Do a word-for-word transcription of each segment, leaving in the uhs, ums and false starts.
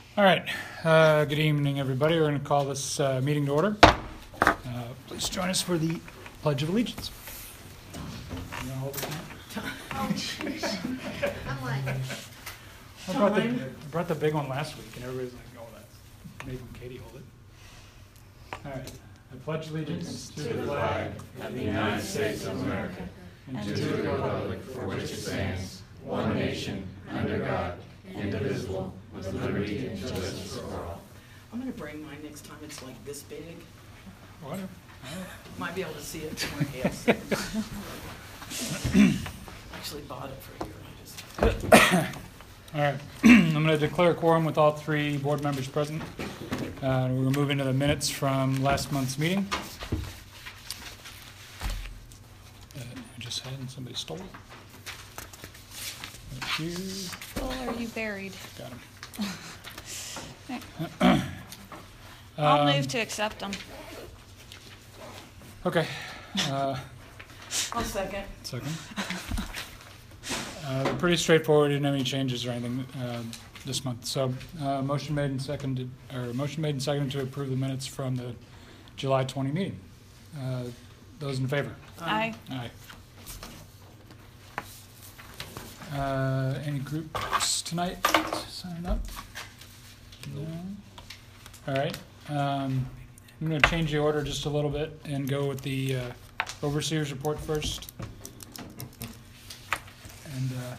All right. Uh, good evening, everybody. We're going to call this uh, meeting to order. Uh, please join us for the Pledge of Allegiance. You wanna hold it now? Oh, jeez. I'm like, I brought, the, I brought the big one last week, and everybody's like, oh, that's maybe Katie hold it. All right. I pledge allegiance to the flag of the United States of America and to the republic for which it stands, one nation, under God, indivisible, with liberty and justice for all. I'm gonna bring mine next time it's like this big. Whatever. Might be able to see it somewhere else. Actually bought it for a year. I just. All right. I'm going to declare quorum with all three board members present. Uh, we're going to move into the minutes from last month's meeting. Uh, I just had and somebody stole it. Right here. Or are you buried? Got Okay. him. I'll Um, move to accept them. Okay. Uh, I'll second. second. Uh, they're pretty straightforward. Didn't have any changes or anything uh, this month. So, uh, motion made and seconded, or motion made and seconded to approve the minutes from the July twentieth meeting. Uh, those in favor? Aye. Aye. Uh, any groups tonight signing up? No. All right. Um, I'm going to change the order just a little bit and go with the uh, overseer's report first. And uh,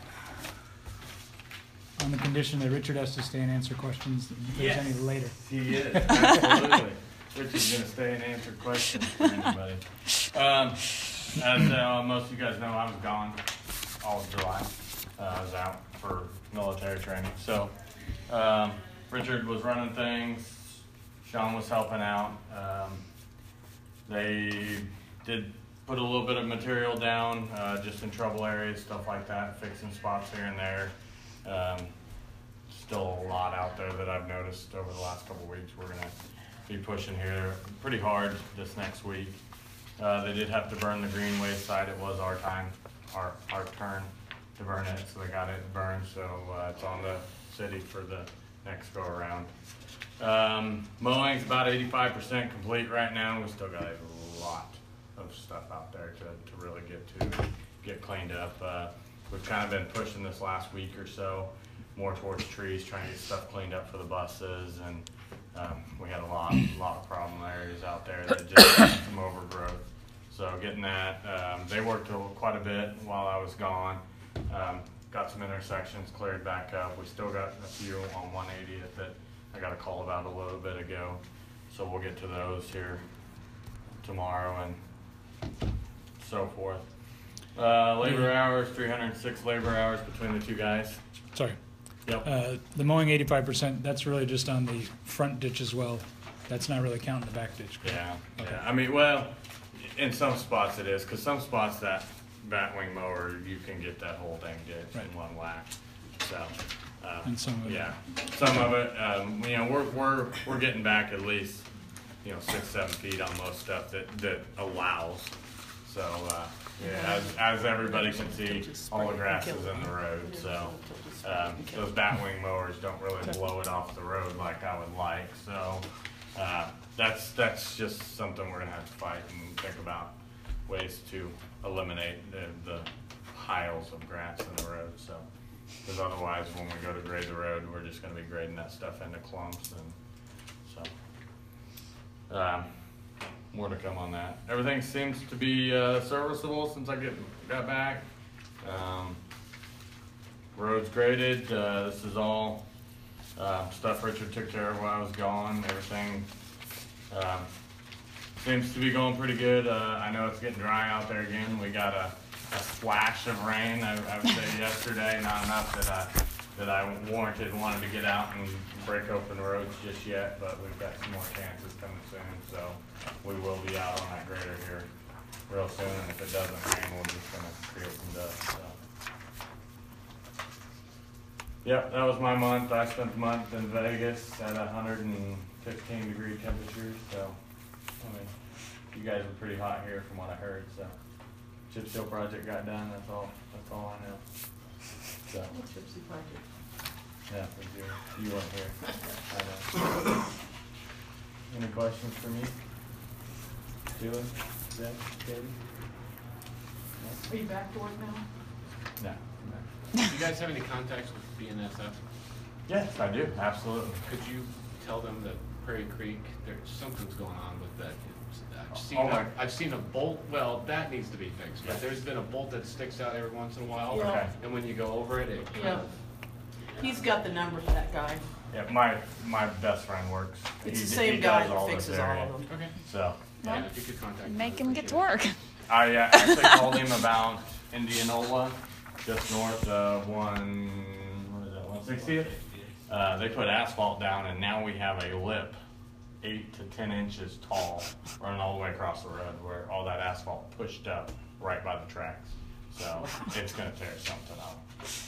on the condition that Richard has to stay and answer questions if there's Yes. any later. He is, absolutely. Richard's gonna stay and answer questions for anybody. Um, as uh, most of you guys know, I was gone all of July. Uh, I was out for military training. So, um, Richard was running things, Sean was helping out. Um, they did put a little bit of material down, uh, just in trouble areas, stuff like that, fixing spots here and there. Um, still a lot out there that I've noticed over the last couple of weeks. We're gonna be pushing here pretty hard this next week. Uh, they did have to burn the Greenway side. It was our time, our, our turn to burn it, so they got it burned. So uh, it's on the city for the next go around. Um, mowing's about eighty-five percent complete right now. We still got a lot of stuff out there to, to really get to get cleaned up. Uh, we've kind of been pushing this last week or so more towards trees, trying to get stuff cleaned up for the buses, and um, we had a lot, lot of problem areas out there that just had some overgrowth. So getting that, um, they worked a, quite a bit while I was gone. Um, got some intersections cleared back up. We still got a few on one eightieth that I got a call about a little bit ago. So we'll get to those here tomorrow and so forth. Uh, labor hours, three hundred six labor hours between the two guys. Sorry. Yep. Uh, the mowing eighty-five percent, that's really just on the front ditch as well. That's not really counting the back ditch. correct? Yeah, Okay. yeah. I mean, well, in some spots it is, because some spots that batwing mower, you can get that whole dang ditch Right. in one whack. So, uh, And some of it. yeah, some of it, um, you know, we're, we're, we're getting back at least, you know, six, seven feet on most stuff that, that allows. So, uh, yeah, as, as everybody can see, all the grass is in the road, so, um, those batwing mowers don't really blow it off the road like I would like, so, uh, that's, that's just something we're gonna have to fight and think about ways to eliminate the, the piles of grass in the road, so. Cause otherwise, when we go to grade the road, we're just gonna be grading that stuff into clumps and, so. Um, more to come on that. Everything seems to be uh, serviceable since I get got back. Um, roads graded. Uh, this is all uh, stuff Richard took care of while I was gone. Everything um, seems to be going pretty good. Uh, I know it's getting dry out there again. We got a, a splash of rain, I, I would say yesterday. Not enough that I that I warranted wanted to get out and break open roads just yet, but we've got some more chances coming soon. So we will be out on that grader here real soon, and if it doesn't rain, we're just gonna create some dust, so. Yep, that was my month. I spent the month in Vegas at one hundred fifteen degree temperatures, so, I mean, you guys were pretty hot here from what I heard, so. Chip seal project got done, that's all, that's all I know. So, What's Gypsy Project? Yeah, for sure. You weren't here. I know. Any questions for me? Julie? Zach? Katie? Are you back to work now? No? No. Do you guys have any contacts with B N S F? Yes, I do, absolutely. Could you tell them that Prairie Creek, there's something's going on with that? It's- I've seen, Oh, a, my- I've seen a bolt, well, that needs to be fixed, Yeah. but there's been a bolt that sticks out every once in a while. Yeah. Okay. And when you go over it, it kind Yeah. of, He's got the number for that guy. Yeah, my, my best friend works. It's He- the same he guy does that all this fixes all area. of them. okay. So, Yeah, Well, if you could contact them. Make I'd him get to appreciate work. I uh, actually called him about Indianola, just north of one, what is that, one sixtieth? Uh, they put asphalt down and now we have a lip, eight to ten inches tall, running all the way across the road where all that asphalt pushed up right by the tracks. So it's gonna tear something up.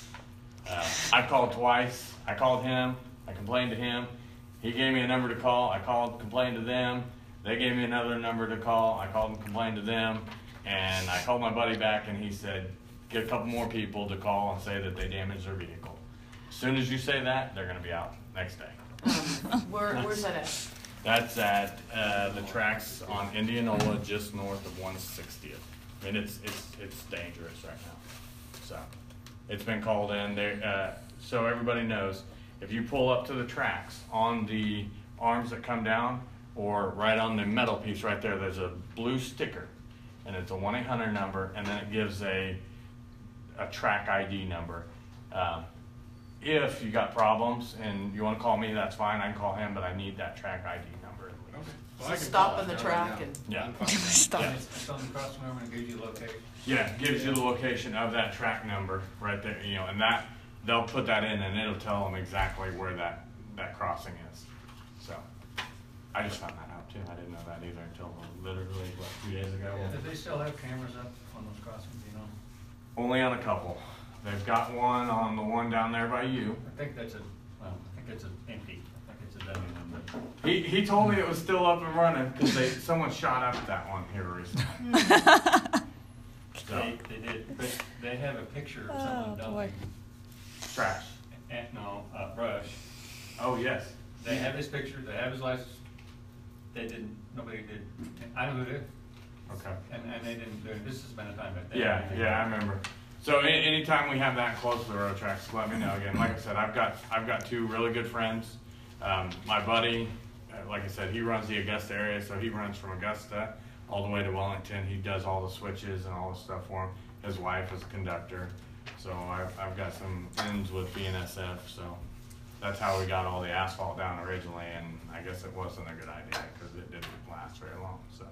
Uh, I called twice. I called him. I complained to him. He gave me a number to call. I called, complained to them. They gave me another number to call. I called and complained to them. And I called my buddy back and he said, get a couple more people to call and say that they damaged their vehicle. As soon as you say that, they're gonna be out next day. Um, Where, where's that at? That's at, uh, the tracks on Indianola, just north of one sixtieth. I mean, it's, it's, it's dangerous right now. So, it's been called in there, uh, so everybody knows, if you pull up to the tracks on the arms that come down, or right on the metal piece right there, there's a blue sticker, and it's a one eight hundred number, and then it gives a, a track I D number. Um, If you got problems and you wanna call me, that's fine, I can call him, but I need that track I D number. Okay. Well, I So can stop call in the out track right now. and, Yeah. I'm fine with that. Stop. Yeah. It's on the cross number and gives you location. Yeah, gives you the location of that track number right there, you know, and that, they'll put that in and it'll tell them exactly where that, that crossing is. So, I just found that out too, I didn't know that either until literally, what, two days ago? Do they still have cameras up on those crossings, you know? Only on a couple. They've got one on the one down there by you. I think that's a, well, I think it's an empty, I think it's a dummy one, but. He, he told me it was still up and running, cause they, someone shot up that one here recently. So, They, they did, but they have a picture of Oh, someone boy. dumping, trash. eh, no, uh, brush. Oh, yes. They have his picture, they have his license. They didn't, nobody did, I know who did, Okay. and, and they didn't do it, this has been a time back then. Yeah, yeah, I remember. So a- anytime we have that close to the railroad tracks, let me know again. Like I said, I've got, I've got two really good friends. Um, my buddy, uh, like I said, he runs the Augusta area, so he runs from Augusta all the way to Wellington. He does all the switches and all the stuff for him. His wife is a conductor. So I've, I've got some ends with B N S F, so that's how we got all the asphalt down originally, and I guess it wasn't a good idea, because it didn't last very long, so.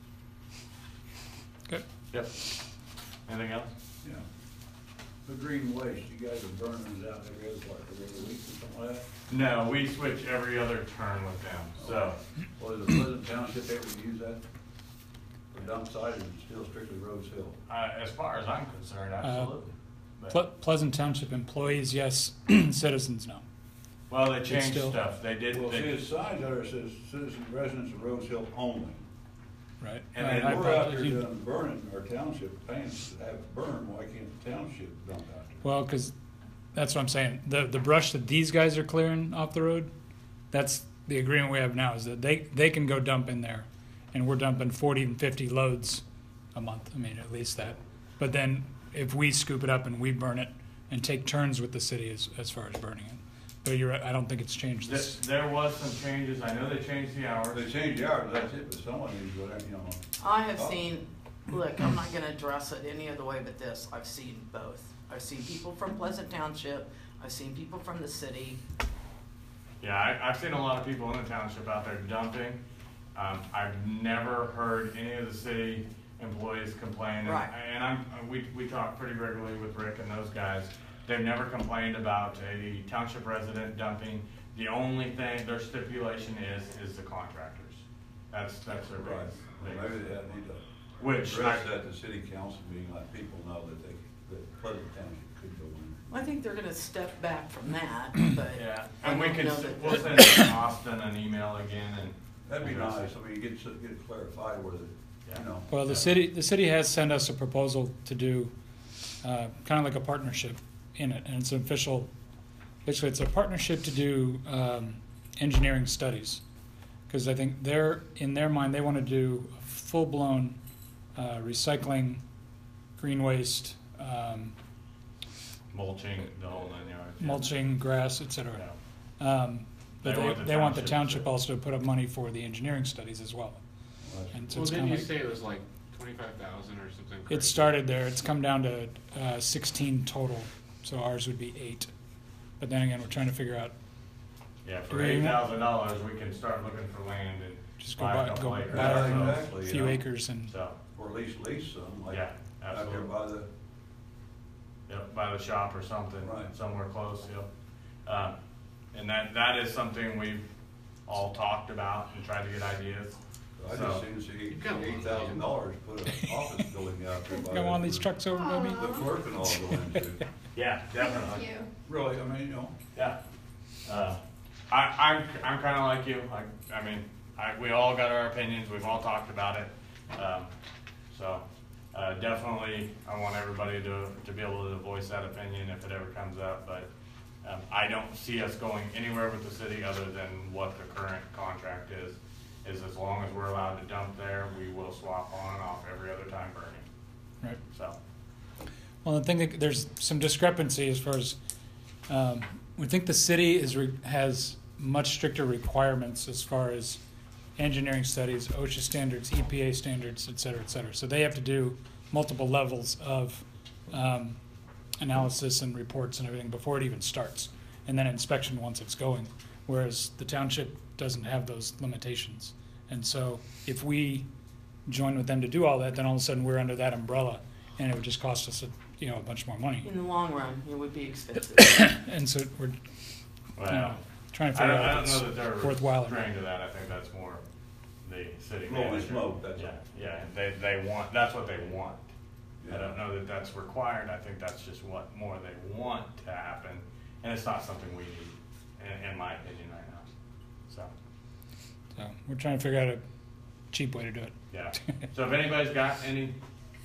Good. Yep. Anything else? Yeah. The green waste, you guys are burning it out every other, what, every other week or something like that? No, we switch every other turn with them, so. Well, does Pleasant Township ever use that for dump site, or is it still strictly Rose Hill? Uh, as far as I'm concerned, absolutely. But- Ple- Pleasant Township employees, yes. Citizens, no. Well, they changed still- stuff, they did, Well, see, they, the sign there says citizen residents of Rose Hill only. Right. And I- then I We're out apologize. there You- doing burning, our township paying to have it burned, why can't the township dump out there? Well, because that's what I'm saying. The the brush that these guys are clearing off the road, that's the agreement we have now, is that they, they can go dump in there, and we're dumping forty and fifty loads a month. I mean, at least that. But then if we scoop it up and we burn it and take turns with the city as, as far as burning it. But you're right, I don't think it's changed this, this. there was some changes, I know they changed the They hours. changed the hours, that's it, but someone needs to go down, you know. I have seen, look, I'm not gonna address it any other way but this, I've seen both. I've seen people from Pleasant Township, I've seen people from the city. Yeah, I, I've seen a lot of people in the township out there dumping. Um, I've never heard any of the city employees complain. And- Right. And I'm, we, we talk pretty regularly with Rick and those guys. They've never complained about a township resident dumping. The only thing, their stipulation is, is the contractors. That's, that's their Right, biggest. well, maybe they have need to Which, I, address that at the city council meeting, let people know that they, that Pleasant Township could go in. I think they're gonna step back from that, but. yeah, I and we don't can, know s- that- we'll send Austin an email again and. That'd be address nice, it. I mean, get, it- get it clarified where the, Yeah. you know. Well, the Yeah. city, the city has sent us a proposal to do uh, kind of like a partnership in it, and it's an official basically it's a partnership to do um, engineering studies. Because I think they're, in their mind, they want to do a full-blown uh, recycling, green waste, um, Mulching, the whole nine yards. yeah. mulching, grass, et cetera. Yeah. Um, But They they, want the they want the township township to- also to put up money for the engineering studies as well. And so Well, it's didn't kind you of say like, it was like twenty-five thousand or something? it crazy? started there, it's come down to uh, sixteen total, so ours would be eight. But then again, we're trying to figure out, Yeah, for Do we- eight thousand dollars, we can start looking for land and just go buy a buy, couple go acres. buy our own Exactly, few yeah. acres and, So, Or at least lease some, like yeah, out there absolutely. by the, Yep, by the shop or something, Right. somewhere close, yep. Um, and that, that is something we've all talked about and tried to get ideas. I So- just seem to see You've got a lot of eight thousand dollars put an office building out there. by go on the- these trucks over, baby. The clerk and all go into. Yeah, definitely. Thank you. Really, I mean, you know, Yeah. Uh, I, I'm, I'm kinda like you, I, I mean, I, we all got our opinions, we've all talked about it. Um, so, uh, definitely, I want everybody to, to be able to voice that opinion if it ever comes up, but, um, I don't see us going anywhere with the city other than what the current contract is. Is as long as we're allowed to dump there, we will swap on and off every other time burning, Right. so. Well, I think that there's some discrepancy as far as, um, we think the city is, re- has much stricter requirements as far as engineering studies, OSHA standards, E P A standards, et cetera, et cetera. So they have to do multiple levels of, um, analysis and reports and everything before it even starts. And then inspection once it's going, whereas the township doesn't have those limitations. And so if we join with them to do all that, then all of a sudden we're under that umbrella and it would just cost us, a, you know, a bunch more money. In the long run, it would be expensive. And so we're, you Well, know, trying to I figure don't, I out don't if know that it's they're worthwhile or not. agreeing to that, I think that's more the city Holy manager. smoke, that's Yeah, all. yeah, they, they want, that's what they want. I Yeah. don't know that that's required, I think that's just what more they want to happen, and it's not something we need, in, in my opinion right now, so, So we're trying to figure out a cheap way to do it. yeah. So if anybody's got any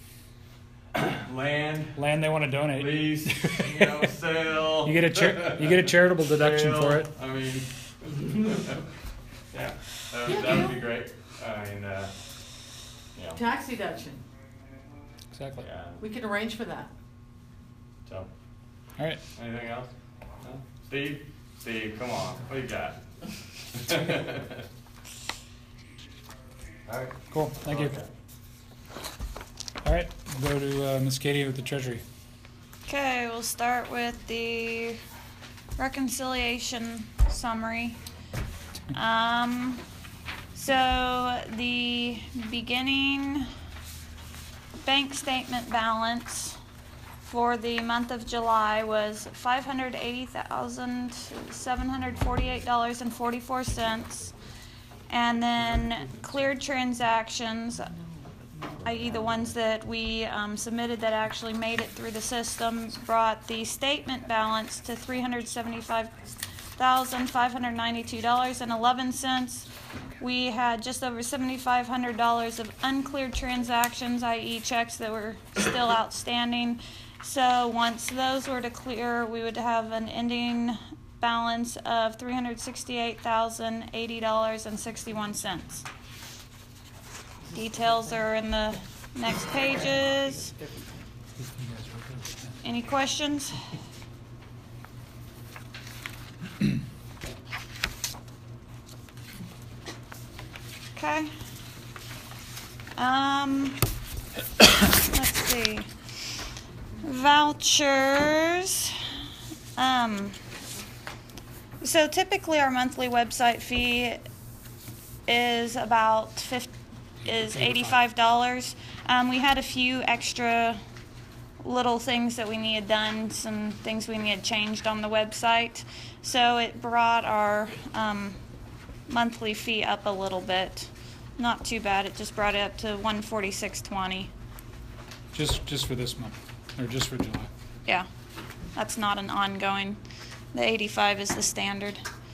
land, Land they want to donate, lease, you know, sale. you get a char- you get a charitable deduction sale, for it. I mean, yeah, that would, that would be great, I mean, uh, you know, Tax deduction, Exactly. yeah, we can arrange for that. so. All right. Anything else? No? Steve? Steve, come on, what do you got? all right. Cool. Thank you. Okay. All right. We'll go to uh, Miss Katie with the Treasury. Okay, we'll start with the reconciliation summary. Um, so the beginning bank statement balance for the month of July was five hundred eighty thousand seven hundred forty-eight dollars and forty-four cents. And then cleared transactions, that is the ones that we um, submitted that actually made it through the system, brought the statement balance to three hundred seventy-five thousand five hundred ninety-two dollars and eleven cents. We had just over seventy-five hundred dollars of uncleared transactions, that is checks that were still outstanding. So once those were to clear, we would have an ending balance of three hundred sixty-eight thousand eighty dollars and sixty-one cents. Details are in the next pages. Any questions? Okay. Um, let's see. Vouchers. Um, so typically our monthly website fee is about fifty, is eighty-five dollars. Um, we had a few extra little things that we needed done, some things we needed changed on the website. So it brought our um, monthly fee up a little bit. Not too bad. It just brought it up to one forty-six twenty. Just just for this month, or just for July. Yeah, that's not an ongoing. The eighty-five is the standard.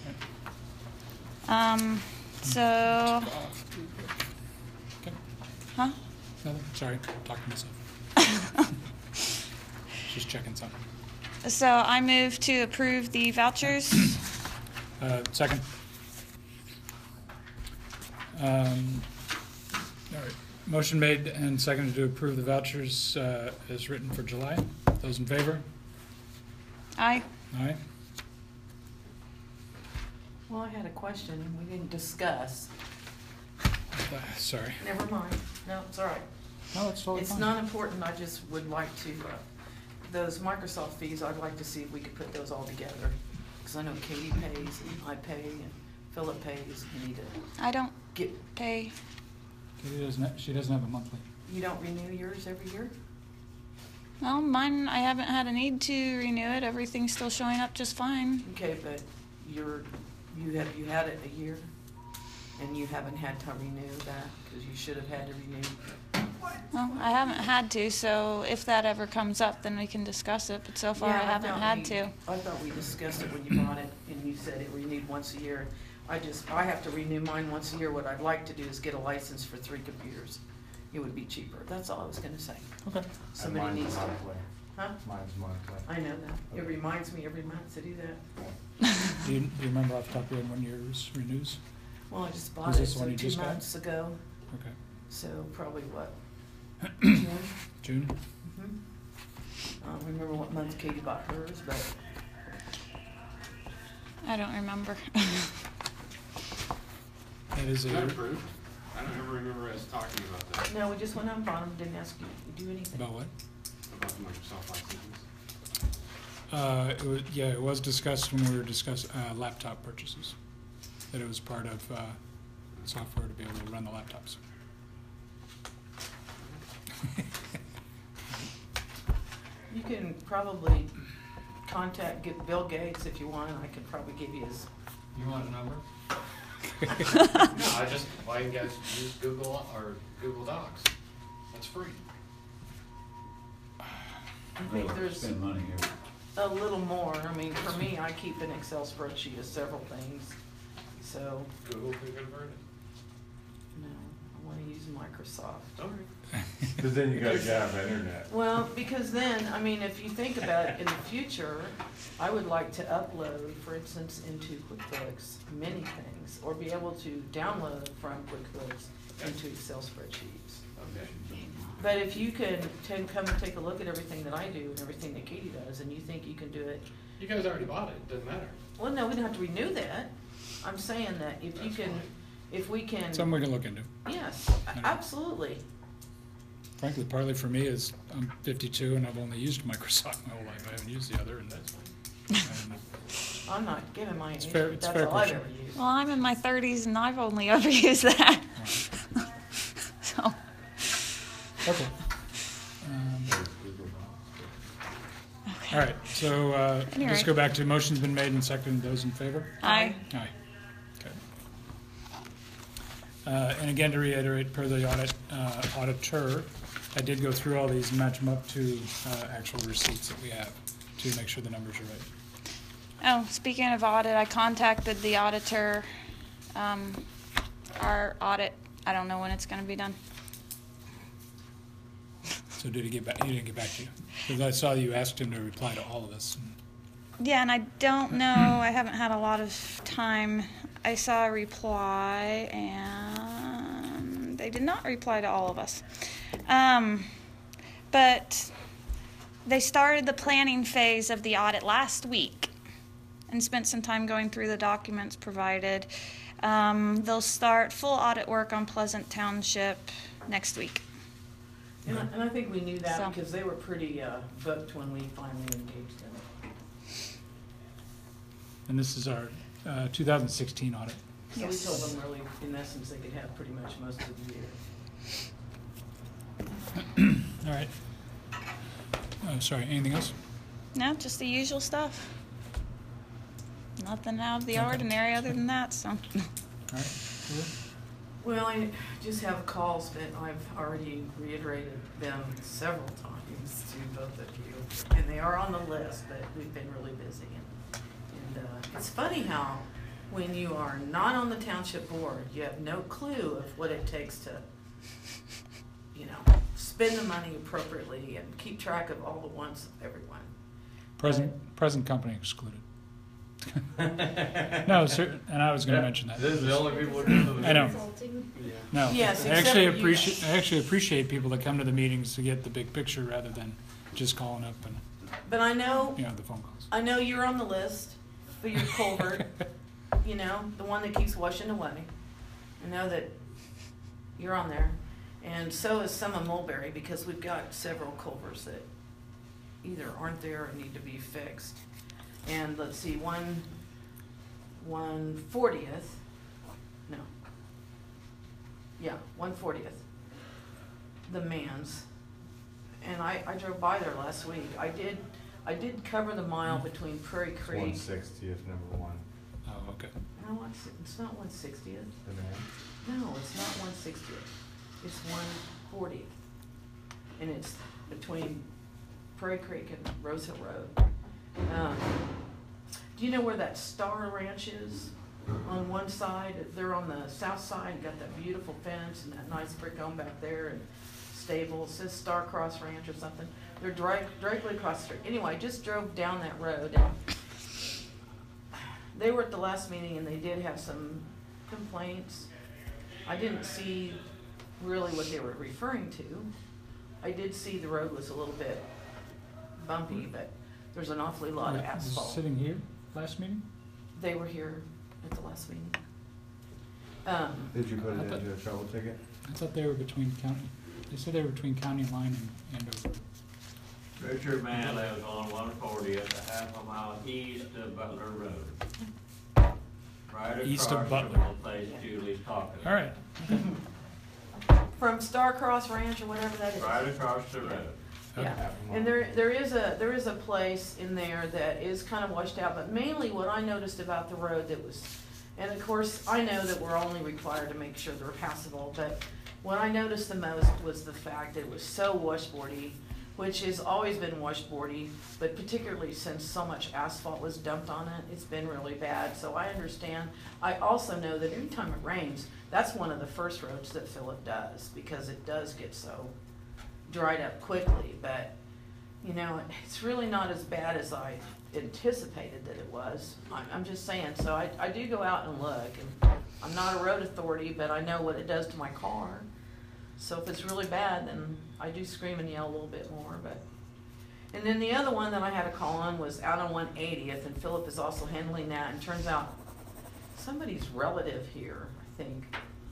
Um, so, Okay. huh? Nothing. Sorry, talking to myself. Just checking something. so I move to approve the vouchers. Uh, second. Um, all right. Motion made and seconded to approve the vouchers uh, as written for July. Those in favor? Aye. Aye. Well, I had a question. We didn't discuss. Uh, Sorry. Never mind. No, it's all right. No, it's totally It's fine. not important. I just would like to, uh, those Microsoft fees, I'd like to see if we could put those all together. Because I know Katie pays, and I pay, and Philip pays. We need to I don't get, pay. Katie doesn't, ha- she doesn't have a monthly. you don't renew yours every year? Well, mine, I haven't had a need to renew it. Everything's still showing up just fine. Okay, but you're, you have, you had it a year? And you haven't had to renew that? Because you should have had to renew. Well, I haven't had to, so if that ever comes up, then we can discuss it, but so far I Yeah, haven't thought had we- to. I thought we discussed it when you bought it, and you said it renewed once a year. I just, I have to renew mine once a year. What I'd like to do is get a license for three computers. It would be cheaper. That's all I was gonna say. Okay. And Somebody mine's needs to. monthly. Huh? Mine's monthly. I know that. It reminds me every month to do that. Do you, do you remember off the top of your head when yours renews? Well, I just Is bought it this the so one you two just got? months ago, Okay. so probably what? June? June? Mhm. I don't remember what month Katie bought hers, but I don't remember. That is Is that a, approved? I don't ever remember us talking about that, no, we just went out and bought them, didn't ask you to do anything. about what? about the Microsoft licenses. Uh, it was, yeah, it was discussed when we were discussing, uh, laptop purchases. That it was part of, uh, software to be able to run the laptops. You can probably contact, get Bill Gates if you want, and I could probably give you his, You want a number? No, I just, why you guys use Google or Google Docs? That's free. I think there's Spend money here. a little more. I mean, for me, I keep an Excel spreadsheet of several things, so, Google can convert it. no, I wanna use Microsoft. All right. Cause then you gotta have internet. Well, because then, I mean, if you think about it in the future, I would like to upload, for instance, into QuickBooks, many things, or be able to download from QuickBooks into Excel spreadsheets. Okay. But if you can ta- come and take a look at everything that I do and everything that Katie does, and you think you can do it, You guys already bought it, doesn't matter. well, no, we don't have to renew that. I'm saying that if you That's can, fine. if we can, Something we can look into. yes, a- absolutely. Frankly, partly for me is I'm fifty-two and I've only used Microsoft my whole life. I haven't used the other, and that's fine. I'm not giving my It's age, fair- but it's that's fair all I've question. ever used. Well, I'm in my thirties and I've only ever used that. So, Okay. Um, All right, so, uh, Anyway. let's go back to motion's been made and seconded. Those in favor? aye. Aye. Okay. Uh, and again, to reiterate, per the audit, uh, auditor, I did go through all these and match them up to, uh, actual receipts that we have to make sure the numbers are right. Oh, speaking of audit, I contacted the auditor. Um, our audit, I don't know when it's gonna be done. So did he get back, he didn't get back to you? Because I saw you asked him to reply to all of us. Yeah, and I don't know, I haven't had a lot of time. I saw a reply, and they did not reply to all of us. Um, but they started the planning phase of the audit last week and spent some time going through the documents provided. Um, they'll start full audit work on Pleasant Township next week. And I, and I think we knew that So- because they were pretty, uh, booked when we finally engaged them. And this is our, uh, two thousand sixteen audit. So we Yes. told them really, in essence, they could have pretty much most of the year. All right. Oh, sorry, anything else? No, just the usual stuff. Nothing out of the Okay. ordinary other than that, so. All right. Cool. Well, I just have calls, but I've already reiterated them several times to both of you. And they are on the list, but we've been really busy. And, and uh, it's funny how when you are not on the township board, you have no clue of what it takes to, you know, spend the money appropriately and keep track of all the wants of everyone. Present, present company excluded. No, sir, and I was gonna mention that. This is the only people who come to the I know. meetings. Consulting. No, Yes, I except actually for you appreciate, guys. I actually appreciate people that come to the meetings to get the big picture rather than just calling up and, But I know, you know, the phone calls. I know you're on the list for your culvert, you know, the one that keeps washing away. I know that you're on there. And so is some of Mulberry, because we've got several culverts that either aren't there or need to be fixed. And let's see, one, one fortieth, no. Yeah, one fortieth, the Mans. And I, I drove by there last week. I did, I did cover the mile between Prairie It's Creek. one sixtieth, number one. Oh, okay. No, it's, it's not one sixtieth. The man. No, it's not one sixtieth. It's one fortieth. And it's between Prairie Creek and Rose Hill Road. Um, do you know where that Star Ranch is? On one side, they're on the south side, got that beautiful fence and that nice brick home back there and stable. It says Star Cross Ranch or something. They're direct, directly across the street. Anyway, I just drove down that road and they were at the last meeting and they did have some complaints. I didn't see really what they were referring to. I did see the road was a little bit bumpy, but there's an awfully lot of Was it asphalt. Sitting here, last meeting? They were here at the last meeting. Um, Did you put I it thought- into a trouble ticket? I thought they were between county, they said they were between county line and Andover. Richard Mann lives on one fortieth, a half a mile east of Butler Road. Right East of across from Butler. the place Julie's talking about. All right, from Star Cross Ranch or whatever that is. Right across the road. Yeah, Half a mile. and there, there is a, there is a place in there that is kind of washed out, but mainly what I noticed about the road that was, and of course, I know that we're only required to make sure they're passable, but what I noticed the most was the fact that it was so washboardy, which has always been washboardy, but particularly since so much asphalt was dumped on it, it's been really bad, so I understand. I also know that anytime it rains, that's one of the first roads that Philip does, because it does get so dried up quickly, but, you know, it's really not as bad as I anticipated that it was. I'm, I'm just saying, so I, I do go out and look, and I'm not a road authority, but I know what it does to my car. So if it's really bad, then I do scream and yell a little bit more, but. And then the other one that I had a call on was out on one eightieth, and Philip is also handling that, and turns out somebody's relative here, I think.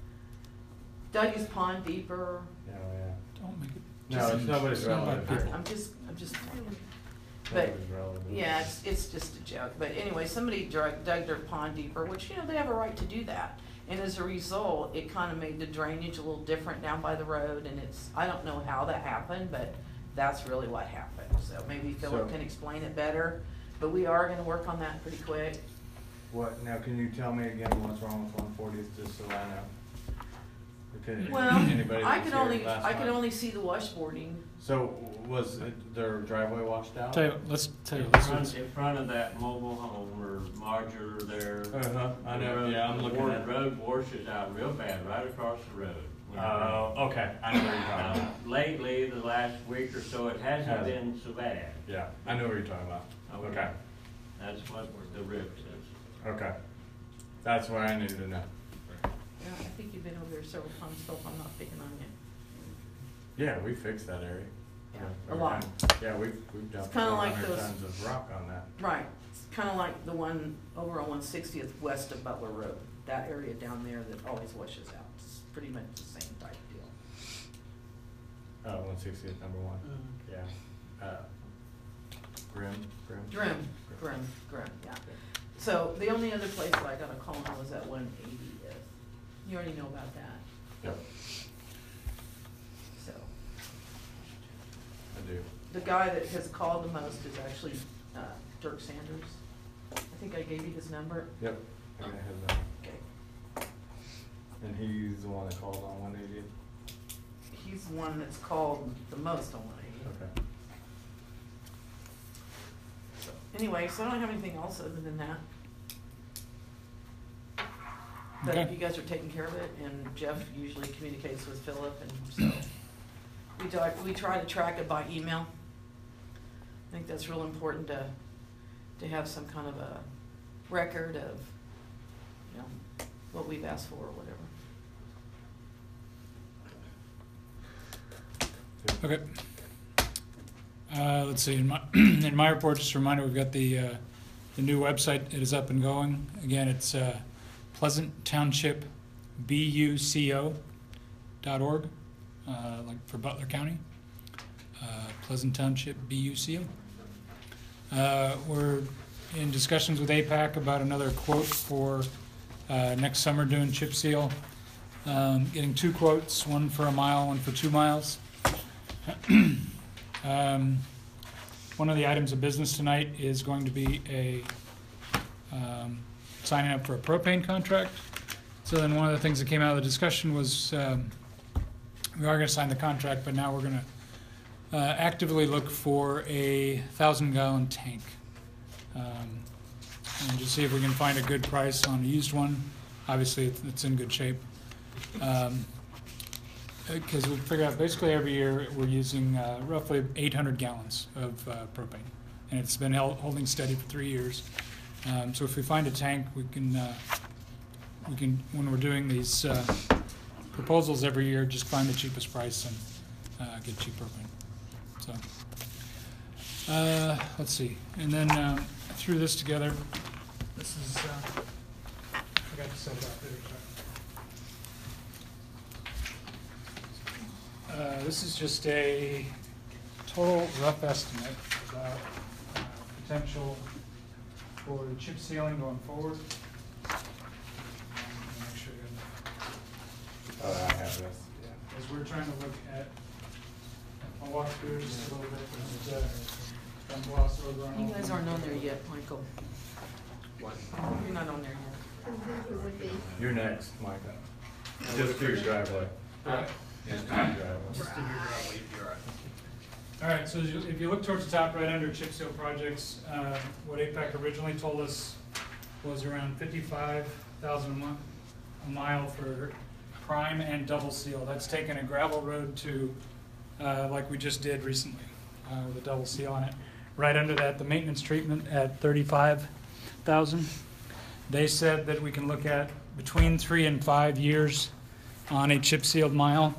dug his pond deeper. Yeah, yeah. Don't make it. No, just- it's nobody's it's not relative. about people. I'm just, I'm just, but, Nobody's relevant. yeah, it's, it's just a joke. But anyway, somebody dug, dug their pond deeper, which, you know, they have a right to do that. And as a result, it kind of made the drainage a little different down by the road, and it's, I don't know how that happened, but that's really what happened. So maybe Philip So- can explain it better, but we are gonna work on that pretty quick. What, now can you tell me again what's wrong with one fortieth, just so I know? Because Well, anybody I that was could only, here last I could month- only see the washboarding. So was it their driveway washed out? Tell you, let's tell you, In let's, front, in front of that mobile home or modular there. Uh-huh, I the know, road- yeah, I'm the looking wa- at it. road washes out real bad, right across the road. Oh, okay, I know what you're talking Now, about. lately, the last week or so, it hasn't Hasn't. been so bad. Yeah, I know what you're talking about. Okay, That's what the rip is. okay. That's what I needed to know. Yeah, I think you've been over there several times, Philip, I'm not picking on you. Yeah, we fixed that area. Yeah, Yeah, a lot. Yeah, we've, we've dumped kinda four like hundred those- tons of rock on that. Right, it's kinda like the one over on one sixtieth west of Butler Road, that area down there that always washes out, it's pretty much the same type deal. Oh, one sixtieth, number one, Mm. yeah. Uh, Grim, Grim? Grim, grim, grim, yeah. So the only other place that I got a call on was at one eightieth, you already know about that, Yep, so. I do. The guy that has called the most is actually, uh, Dirk Sanders, I think I gave you his number, Yep. I got his number. okay. And he's the one that called on one eightieth? He's the one that's called the most on one eightieth. Okay. So, anyway, so I don't have anything else other than that. But Okay. you guys are taking care of it, and Jeff usually communicates with Philip, and so we try, we try to track it by email. I think that's real important to, to have some kind of a record of, you know, what we've asked for or whatever. Okay. Uh, let's see, in my, in my report, just a reminder, we've got the, uh, the new website. It is up and going. Again, it's uh, Pleasant Township B U C O dot org, uh, like for Butler County. Uh, Pleasant Township B U C O. Uh, we're in discussions with A PAC about another quote for uh, next summer doing chip seal. Um, getting two quotes, one for a mile, one for two miles. um, one of the items of business tonight is going to be a um, signing up for a propane contract. So then one of the things that came out of the discussion was um, we are going to sign the contract, but now we're going to uh, actively look for a thousand gallon tank. Um, and just see if we can find a good price on a used one. Obviously, it's, it's in good shape. Um, because we figure out basically every year we're using uh, roughly eight hundred gallons of uh, propane, and it's been held, holding steady for three years. Um, so if we find a tank, we can uh, we can when we're doing these uh, proposals every year, just find the cheapest price and uh, get cheap propane. So uh, let's see, and then um, I threw this together. This is uh, I forgot to set it up there. Uh, this is just a total rough estimate about uh, potential for the chip sealing going forward. Um, make sure you have- Oh, I have this. yeah, as we're trying to look at, I'll walk through just a little bit. But, uh, don't gloss over on all You guys of them. aren't on there yet, Michael. What? You're not on there yet. I think it would be. You're next, Micah. Just through your driveway. Right. Just through your driveway. Just to your driveway, you're right. All right, so as you- if you look towards the top right under chip seal projects, uh, what A PAC originally told us was around fifty-five thousand a month, a mile for prime and double seal. That's taking a gravel road to, uh, like we just did recently, uh, with a double seal on it. Right under that, the maintenance treatment at thirty-five thousand. They said that we can look at between three and five years on a chip sealed mile.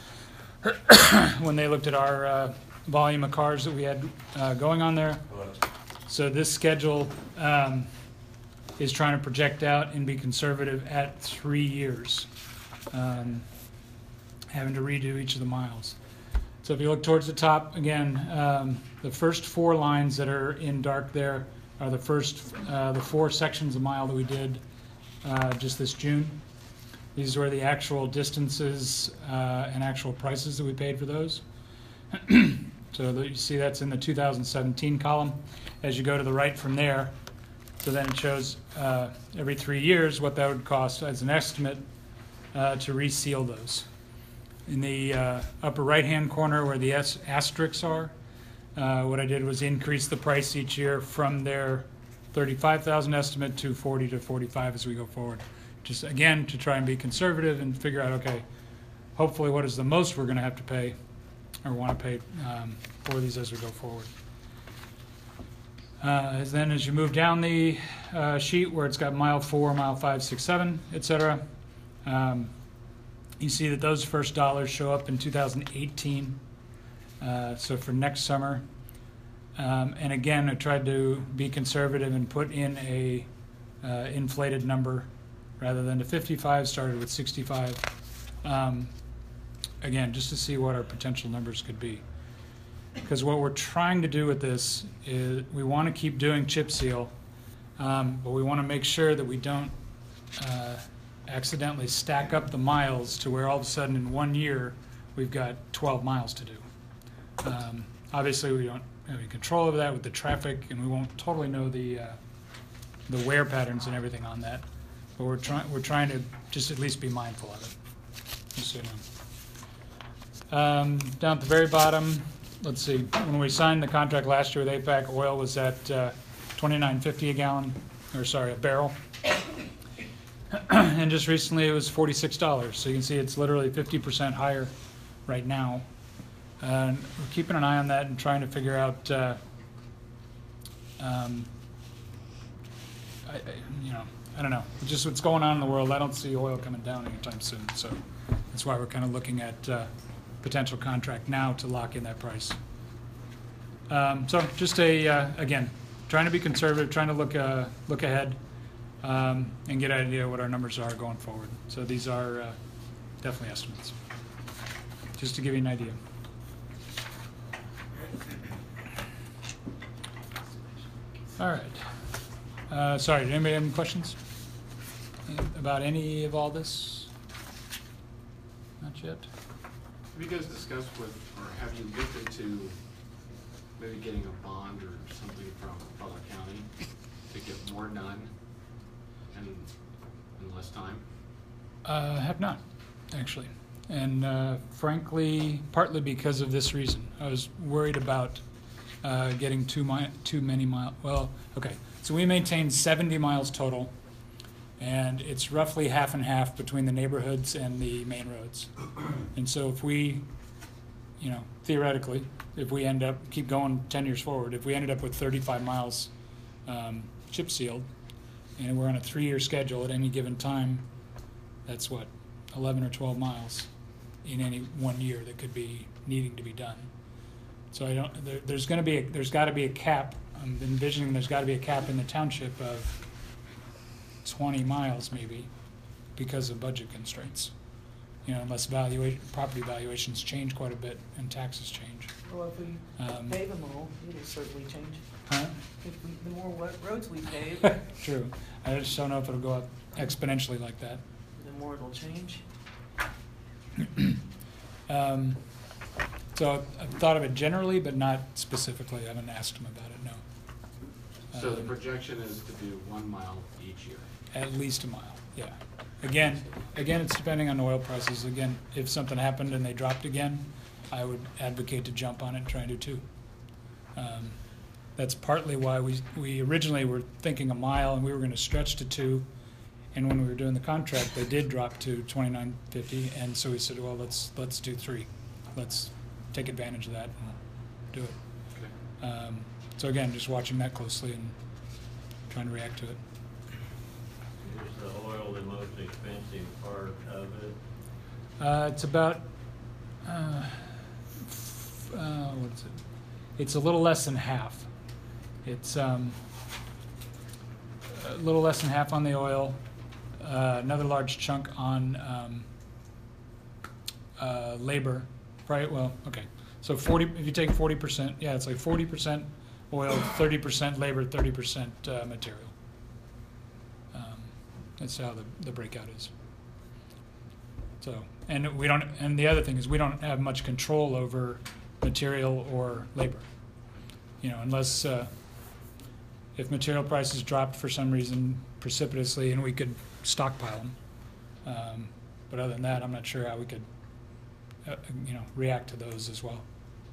When they looked at our uh, volume of cars that we had uh, going on there. So this schedule um, is trying to project out and be conservative at three years, um, having to redo each of the miles. So if you look towards the top, again, um, the first four lines that are in dark there are the first, uh, the four sections of mile that we did uh, just this June. These were the actual distances uh, and actual prices that we paid for those. So that you see that's in the two thousand seventeen column. As you go to the right from there, so then it shows uh, every three years what that would cost as an estimate uh, to reseal those. In the uh, upper right-hand corner where the S asterisks are, uh, what I did was increase the price each year from their thirty-five thousand estimate to forty to forty-five as we go forward. Just again, to try and be conservative and figure out, okay, hopefully what is the most we're going to have to pay or want to pay um, for these as we go forward. Uh, as then as you move down the uh, sheet where it's got mile four, mile five, six, seven, et cetera, um, you see that those first dollars show up in two thousand eighteen, uh, so for next summer. Um, and again, I tried to be conservative and put in a uh, inflated number rather than the fifty-five, started with sixty-five. Um, again, just to see what our potential numbers could be. Because what we're trying to do with this is we want to keep doing chip seal, um, but we want to make sure that we don't uh, accidentally stack up the miles to where all of a sudden in one year we've got twelve miles to do. Um, obviously, we don't have any control over that with the traffic, and we won't totally know the uh, the wear patterns and everything on that. But we're trying we're trying to just at least be mindful of it. Just so you know. Um, down at the very bottom, let's see. When we signed the contract last year with A PAC, oil was at uh, twenty-nine fifty a gallon, or sorry, a barrel. And just recently it was forty-six dollars. So you can see it's literally fifty percent higher right now. And we're keeping an eye on that and trying to figure out uh, um, I, I, you know, I don't know. Just what's going on in the world, I don't see oil coming down anytime soon. So that's why we're kind of looking at uh, potential contract now to lock in that price. Um, so just a, uh, again, trying to be conservative, trying to look, uh, look ahead, um, and get an idea of what our numbers are going forward. So these are uh, definitely estimates, just to give you an idea. All right. Uh, sorry, did anybody have any questions about any of all this? Not yet. Have you guys discussed with, or have you looked into maybe getting a bond or something from Butler County to get more done in, in less time? Uh, have not, actually. And uh, frankly, partly because of this reason. I was worried about uh, getting too, mi- too many miles. Well, okay. So we maintain seventy miles total, and it's roughly half and half between the neighborhoods and the main roads. And so if we, you know, theoretically, if we end up, keep going ten years forward, if we ended up with thirty-five miles um, chip sealed, and we're on a three-year schedule at any given time, that's what, eleven or twelve miles in any one year that could be needing to be done. So I don't, there, there's gonna be, a, there's gotta be a cap. I'm envisioning there's gotta be a cap in the township of twenty miles maybe because of budget constraints. You know, unless valuation, property valuations change quite a bit and taxes change. Well, if we Um, pave them all, it'll certainly change. Huh? If we, the more what roads we pave, True. I just don't know if it'll go up exponentially like that. the more it'll change. Um, so I've, I've thought of it generally, but not specifically. I haven't asked him about it, no. So the Um, projection is to do one mile each year. At least a mile, yeah. Again, again, it's depending on oil prices. Again, if something happened and they dropped again, I would advocate to jump on it and try and do two. Um, that's partly why we, we originally were thinking a mile and we were gonna stretch to two. And when we were doing the contract, they did drop to twenty-nine fifty, and so we said, well, let's, let's do three. Let's take advantage of that and do it. Okay. Um, so again, just watching that closely and trying to react to it. Is the oil the most expensive part of it? Uh, it's about, uh, f- uh, what is it? It's a little less than half. It's um, a little less than half on the oil, uh, another large chunk on um, uh, labor, right? Well, okay. So forty, if you take forty percent, yeah, it's like forty percent oil, thirty percent labor, thirty percent uh, material. Um, that's how the, the breakout is. So, and we don't, and the other thing is we don't have much control over material or labor. You know, unless, uh, if material prices dropped for some reason precipitously and we could stockpile them. Um, but other than that, I'm not sure how we could, uh, you know, react to those as well.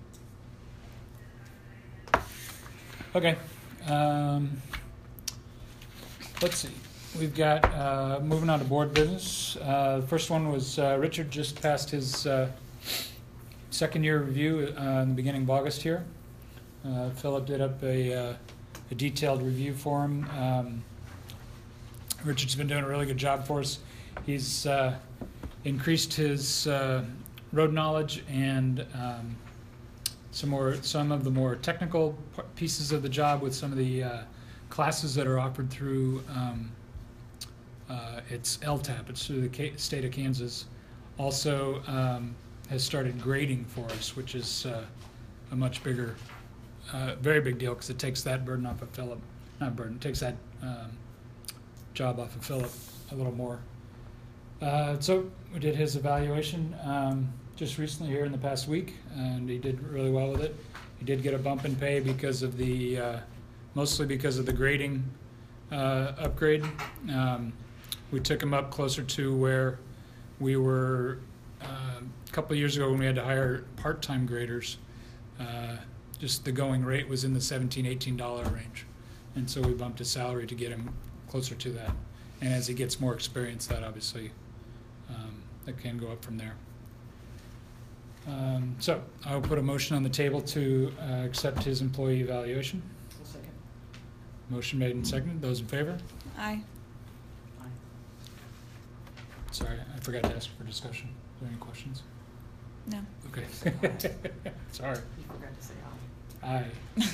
Okay. Um, let's see. We've got, uh, moving on to board business. Uh, the first one was uh, Richard just passed his uh, second year review uh, in the beginning of August here. Uh, Philip did up a, uh, a detailed review for him. Um, Richard's been doing a really good job for us. He's uh, increased his uh, road knowledge and um, some more, some of the more technical p- pieces of the job with some of the uh, classes that are offered through. Um, Uh, it's L T A P, it's through the K- state of Kansas. Also um, has started grading for us, which is uh, a much bigger, uh, very big deal because it takes that burden off of Philip. Not burden, takes that um, job off of Philip a little more. Uh, so we did his evaluation um, just recently here in the past week, and he did really well with it. He did get a bump in pay because of the, uh, mostly because of the grading uh, upgrade. Um, We took him up closer to where we were uh, a couple of years ago when we had to hire part-time graders. Uh, just the going rate was in the seventeen, eighteen dollar range. And so we bumped his salary to get him closer to that. And as he gets more experience, that obviously, um, that can go up from there. Um, so I'll put a motion on the table to uh, accept his employee evaluation. A second. Motion made and seconded. Those in favor? Aye. Sorry, I forgot to ask for discussion. Are there any questions? No. Okay. Sorry. You forgot to say aye. Aye.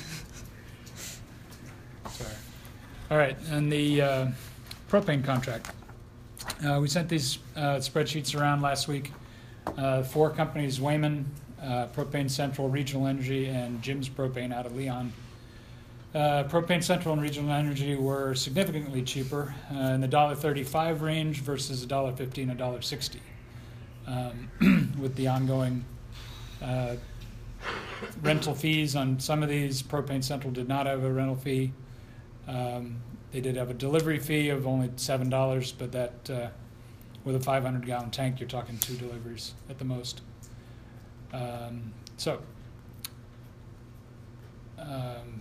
Sorry. All right, and the uh, propane contract. Uh, We sent these uh, spreadsheets around last week. Uh, Four companies, Wayman, uh, Propane Central, Regional Energy, and Jim's Propane out of Leon. Uh, Propane Central and Regional Energy were significantly cheaper, uh, in the one dollar thirty-five range versus one dollar fifteen, one dollar sixty. Um, with the ongoing uh, rental fees on some of these, Propane Central did not have a rental fee. Um, they did have a delivery fee of only seven dollars, but that, uh, with a five hundred gallon tank, you're talking two deliveries at the most. Um, so, um,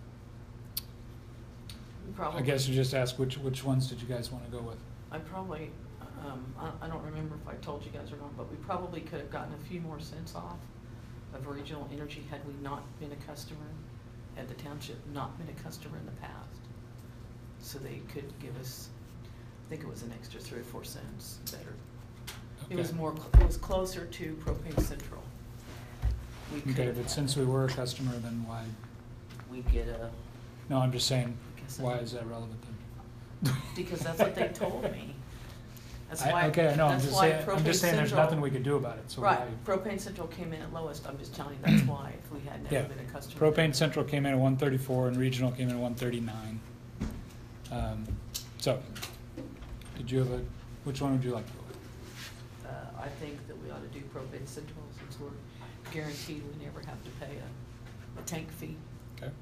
We probably. I guess you just ask which which ones did you guys want to go with? I probably, um, I, I don't remember if I told you guys or not, but we probably could have gotten a few more cents off of Regional Energy had we not been a customer, had the township not been a customer in the past. So they could give us, I think it was an extra three or four cents better. It was Okay. more, cl- it was closer to Propane Central. We could Okay, have but had- since we were a customer, then why? We get a, No, I'm just saying, Guess why I- is that relevant then? because that's what they told me. That's I- why. Okay, I know, I'm that's just why saying, I'm Propane just saying there's Central- nothing we could do about it, so Right, why? Propane Central came in at lowest, I'm just telling you, that's why, if we had Yeah, never been a customer. Propane Central came in at one thirty-four and Regional came in at one thirty-nine. Um, so, did you have a, which one would you like to go with? Uh, I think that we ought to do Propane Central since we're guaranteed we never have to pay a, a tank fee. Okay,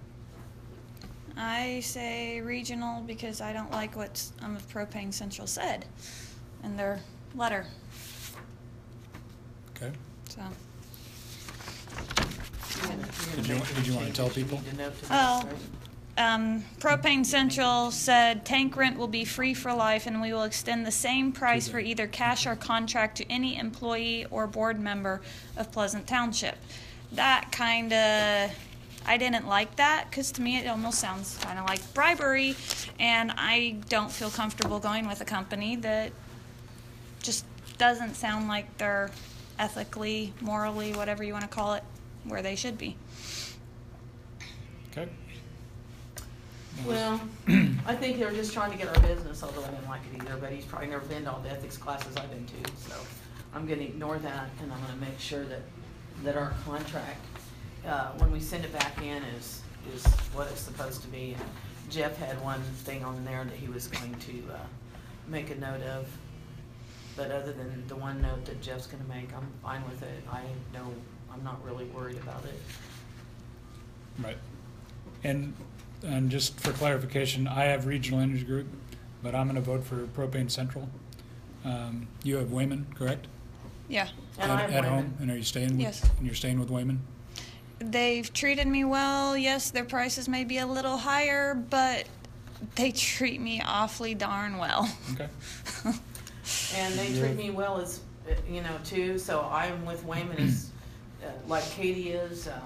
I say regional because I don't like what some of Propane Central said in their letter, okay. so. You're gonna- you're gonna Did you- make did you wanna changes tell you people? need to note to this, Oh. right? Um, Propane Central said tank rent will be free for life and we will extend the same price for either cash or contract to any employee or board member of Pleasant Township. That kinda, I didn't like that because to me it almost sounds kinda like bribery, and I don't feel comfortable going with a company that just doesn't sound like they're ethically, morally, whatever you wanna call it, where they should be. Okay. Well, I think they're just trying to get our business, although I didn't like it either, but he's probably never been to all the ethics classes I've been to, so I'm gonna ignore that, and I'm gonna make sure that, that our contract, uh, when we send it back in is, is what it's supposed to be. And Jeff had one thing on there that he was going to, uh, make a note of, but other than the one note that Jeff's gonna make, I'm fine with it. I know, I'm not really worried about it. Right. And, and just for clarification, I have Regional Energy Group, but I'm gonna vote for Propane Central. Um, you have Wayman, correct? Yeah. And At- I have At home, Wayman. and are you staying with? Yes. And you're staying with Wayman? They've treated me well. Yes, their prices may be a little higher, but they treat me awfully darn well. Okay. And they treat me well as, uh, you know, too, so I'm with Wayman as, uh, like Katie is, um,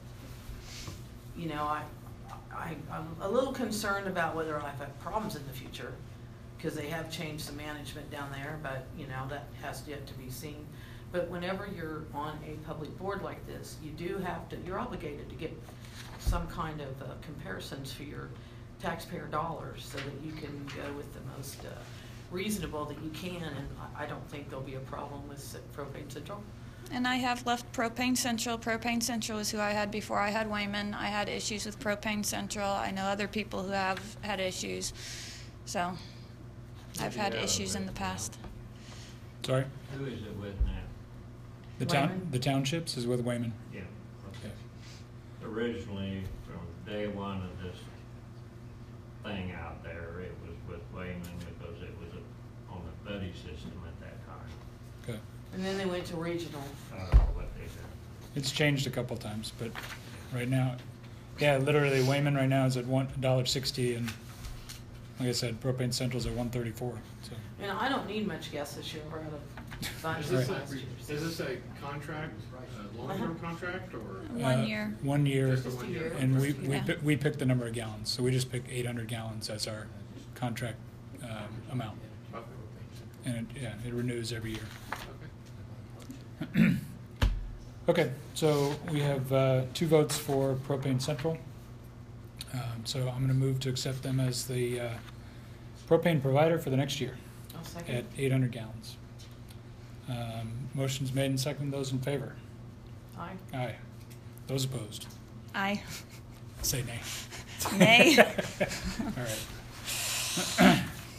you know, I, I, I'm a little concerned about whether I've had problems in the future, because they have changed the management down there, but, you know, that has yet to be seen. But whenever you're on a public board like this, you do have to, you're obligated to get some kind of uh, comparisons for your taxpayer dollars so that you can go with the most uh, reasonable that you can, and I I don't think there'll be a problem with C- Propane Central. And I have left Propane Central. Propane Central is who I had before I had Wayman. I had issues with Propane Central. I know other people who have had issues. So I've had Yeah, issues in the but- past. Sorry? Who is it with now? The town, Wayman? the townships is with Wayman. Yeah. Okay. Originally, from day one of this thing out there, it was with Wayman because it was a- on the buddy system at that time. Okay. And then they went to regional. I don't know what they did. It's changed a couple times, but right now, yeah, literally Wayman right now is at one dollar sixty, and like I said, Propane Central's at one thirty-four. So And I don't need much gas this year, we're out of funds Is this last a, year. is this a contract, uh, long-term contract or? One Uh, year. One year, Just a one year? and we, we, Yeah. pi- we picked the number of gallons, so we just picked eight hundred gallons as our contract, um, amount. Okay. And it, yeah, it renews every year. Okay. Okay, so we have, uh, two votes for Propane Central. Um, so I'm gonna move to accept them as the, uh, propane provider for the next year I'll at second. eight hundred gallons. Um, motion's made and seconded. Those in favor? Aye. Aye. Those opposed? Aye. Say nay. Nay. All right.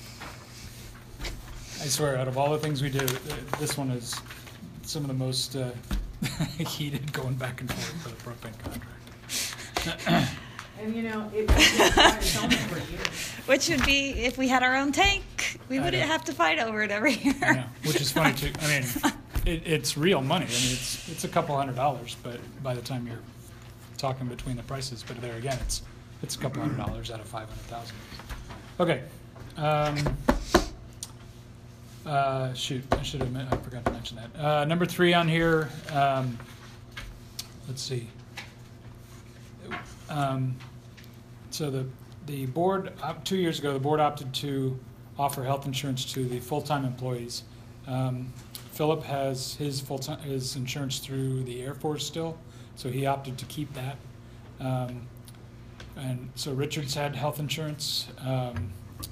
I swear, out of all the things we do, uh, this one is some of the most uh, heated going back and forth for the propane contract. And you know, it, it's only for a year. Which would be, if we had our own tank, we I wouldn't know. have to fight over it every year. I know, which is funny too. I mean, it, it's real money. I mean, it's it's a couple hundred dollars, but by the time you're talking between the prices, but there again, it's it's a couple hundred dollars out of five hundred thousand. Okay. Um, uh, shoot, I should have. men- I forgot to mention that. Uh, number three on here. Um, let's see. Um, so the the board uh, two years ago, the board opted to offer health insurance to the full-time employees. Um, Philip has his full-time his insurance through the Air Force still, so he opted to keep that. Um, and so Richard's had health insurance. Um,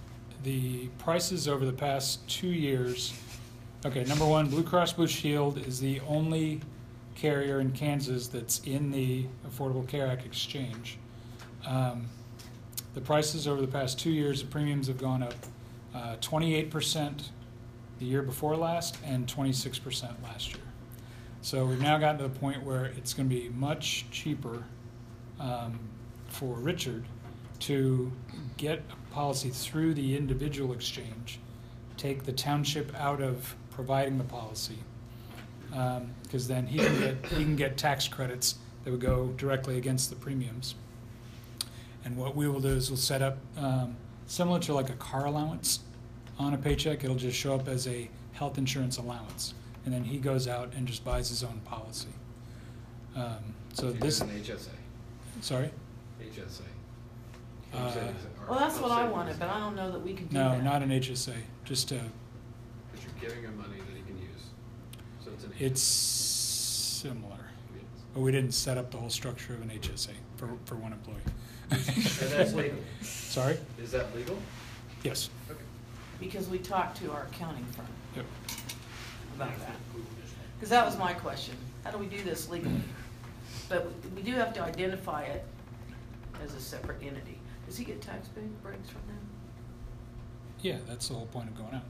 the prices over the past two years. Okay, number one, Blue Cross Blue Shield is the only carrier in Kansas that's in the Affordable Care Act exchange. Um, the prices over the past two years, the premiums have gone up uh, twenty-eight percent the year before last and twenty-six percent last year. So we've now gotten to the point where it's going to be much cheaper um, for Richard to get a policy through the individual exchange, take the township out of providing the policy, because then he can get he can get tax credits that would go directly against the premiums. And what we will do is we'll set up um, similar to like a car allowance on a paycheck. It'll just show up as a health insurance allowance, and then he goes out and just buys his own policy. Um, so this, An H S A, sorry, H S A. Uh, You said it's- or Well, that's what I savings wanted, but I account. don't know that we can do no, that. not an H S A, just a. But you're giving him money that he can use. So it's an. It's similar, but we didn't set up the whole structure of an H S A for for one employee. And that's legal. Sorry. Is that legal? Yes. Okay. Because we talked to our accounting firm Yep. about that. Because that was my question. How do we do this legally? But we do have to identify it as a separate entity. Does he get tax break- breaks from them? Yeah, that's the whole point of going out.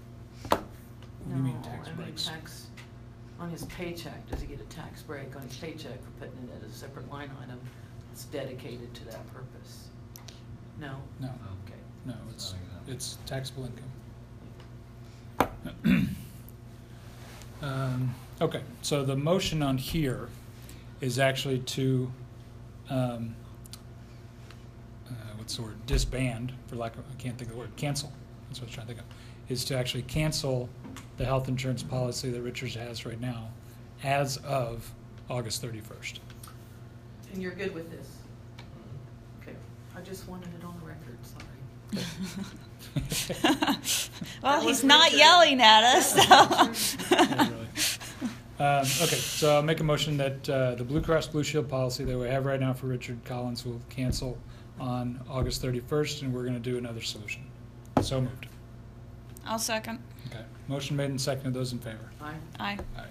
What do you mean tax No, I mean breaks? tax, on his paycheck, does he get a tax break on his paycheck for putting it as a separate line item that's dedicated to that purpose? No? No, Okay. no, it's it's taxable income. um, okay, so the motion on here is actually to um, uh, what's the word? Disband, for lack of, I can't think of the word. Cancel. That's what I was trying to think of. Is to actually cancel the health insurance policy that Richards has right now, as of August thirty-first. And you're good with this? Okay. I just wanted it on the record, sorry. Well, That he's was not Richard. yelling at us, so. Yeah, really. Um, okay, so I'll make a motion that uh, the Blue Cross Blue Shield policy that we have right now for Richard Collins will cancel on August thirty-first, and we're going to do another solution. So moved. I'll second. Okay, motion made and seconded. Those in favor? Aye. Aye. Aye.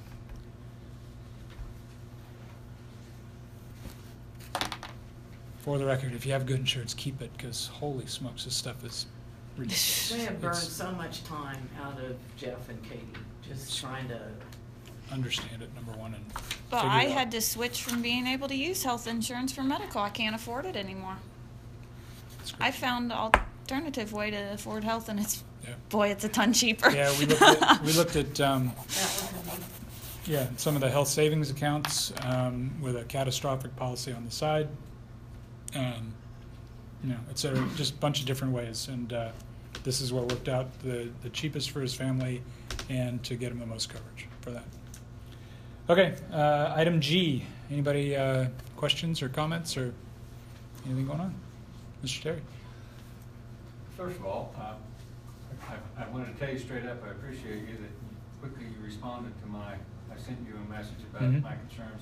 For the record, if you have good insurance, keep it, because holy smokes, this stuff is ridiculous. They have burned It's- so much time out of Jeff and Katie, just trying to, Understand it, number one, and But figure I it out. had to switch from being able to use health insurance for medical. I can't afford it anymore. It's great. I found an alternative way to afford health, and it's, Yeah. boy, it's a ton cheaper. Yeah, we looked at, we looked at, um, that was, yeah, some of the health savings accounts, um, with a catastrophic policy on the side. Um, you know, et cetera, just a bunch of different ways, and, uh, this is what worked out the, the cheapest for his family and to get him the most coverage for that. Okay, uh, item G. Anybody uh, questions or comments or anything going on? Mister Terry? First of all, uh, I, I wanted to tell you straight up, I appreciate you that you quickly you responded to my, I sent you a message about Mhm. my concerns.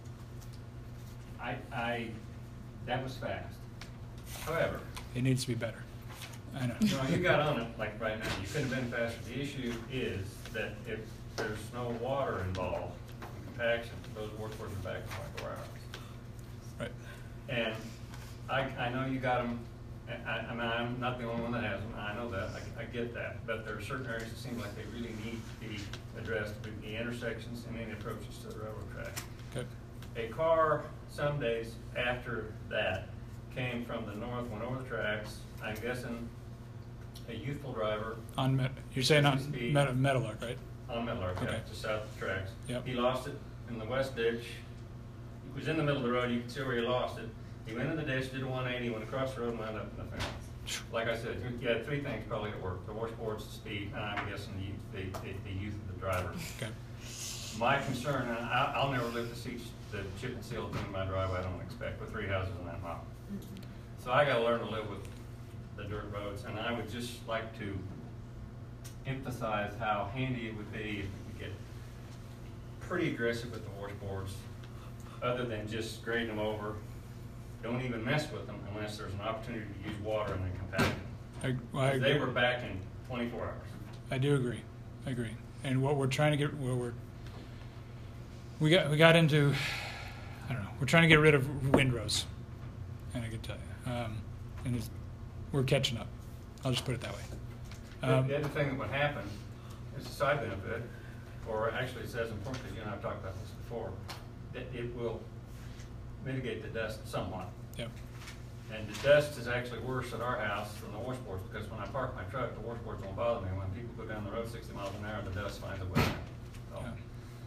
I, I, that was fast. However, It needs to be better. I know. no, you got on it like right now. You couldn't have been faster. The issue is that if there's no water involved in compaction, those workforce are back in twenty-four hours. Right. And I, I know you got them, I, I mean, I'm not the only one that has them, I know that, I, I get that, but there are certain areas that seem like they really need to be addressed, with the intersections and any approaches to the railroad track. Okay. A car, some days after that, came from the north, went over the tracks, I'm guessing a youthful driver On Met- you're saying on Speed. Met- Meadowlark, right? on Meadowlark, yeah, Okay. just south of the tracks. Yep. He lost it in the west ditch. It was in the middle of the road, you could see where he lost it. He went in the ditch, did a one eighty, went across the road and wound up in the fence. Like I said, you had three things probably at work, the washboards, the speed, and I'm guessing the, the, the, the youth of the driver. Okay. My concern, and I, I'll never live to see the chip and seal in my driveway, I don't expect, with three houses in that mile. So I gotta learn to live with the dirt roads, and I would just like to emphasize how handy it would be if we could get pretty aggressive with the washboards, other than just grading them over. Don't even mess with them unless there's an opportunity to use water and then compact them. I, well, I, They agree. were back in twenty-four hours. I do agree. I agree. And what we're trying to get, what we're, we got, we got into, I don't know, we're trying to get rid of windrows. And I can tell you, um, and it's, we're catching up. I'll just put it that way. The- Um, The other thing that would happen is a side benefit, or actually it's as important, because you and I have talked about this before, that it will mitigate the dust somewhat. Yep. And the dust is actually worse at our house than the washboards, because when I park my truck, the washboards don't bother me. When people go down the road sixty miles an hour, the dust finds a way. So, Yeah.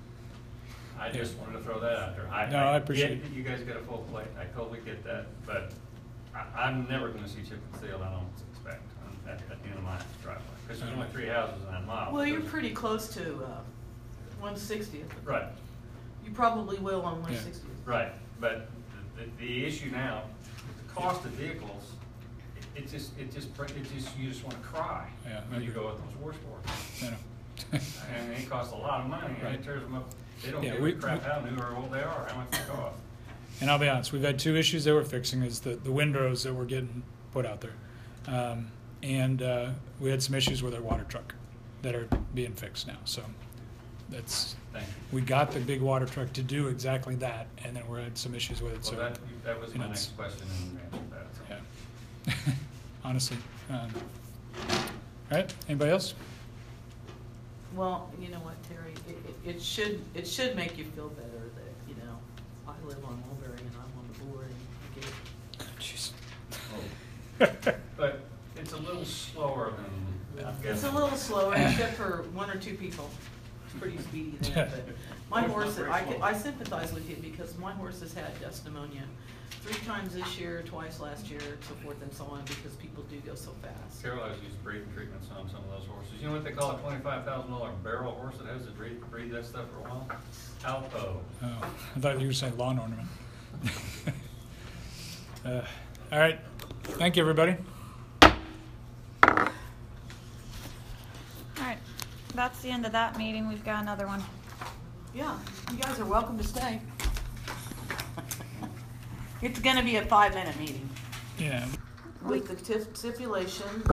I just wanted to throw that out there. No, I get appreciate that You guys get a full plate, I totally get that, but I, I'm never gonna see chip and seal, I don't expect, um, at, at the end of my driveway. Because there's only three houses in that mile. Well, you're There's- pretty close to, uh, one sixtieth. Right, You probably will on one sixtieth. right, but the, the, the issue now, with the cost of vehicles, it, it just, it just, it just, you just wanna cry Yeah, I when you agree. go with those washboards. I know. And it costs a lot of money, and Right. it tears them up, they don't Yeah, give we- a crap how new or old they are, how much they cost. And I'll be honest, we've had two issues that we're fixing, is the, the windrows that we're getting put out there. Um, and, uh, we had some issues with our water truck that are being fixed now, so that's, Thank you. we got the big water truck to do exactly that, and then we had some issues with it, so. Well, that, that was you my know, next question, and you answered that, so. Yeah. Honestly. Um, all right, anybody else? Well, you know what, Terry, it, it, it should, it should make you feel better that, you know, I live on Mulberry and I'm on the board and I get Jeez. But it's a little slower than, I'm guessing. It's a little slower, except for one or two people. It's pretty speedy there, but my It's not horse, very I, slow. I sympathize with you because my horse has had dust pneumonia three times this year, twice last year, so forth and so on, because people do go so fast. Carol has used breeding treatments on some of those horses. You know what they call a twenty-five thousand dollar barrel horse that has to breed, breed that stuff for a while? Alpo. Oh, I thought you were saying lawn ornament. uh, all right, thank you, everybody. All right, that's the end of that meeting. We've got another one. Yeah, you guys are welcome to stay. It's gonna be a five-minute meeting Yeah. with the tif- stipulation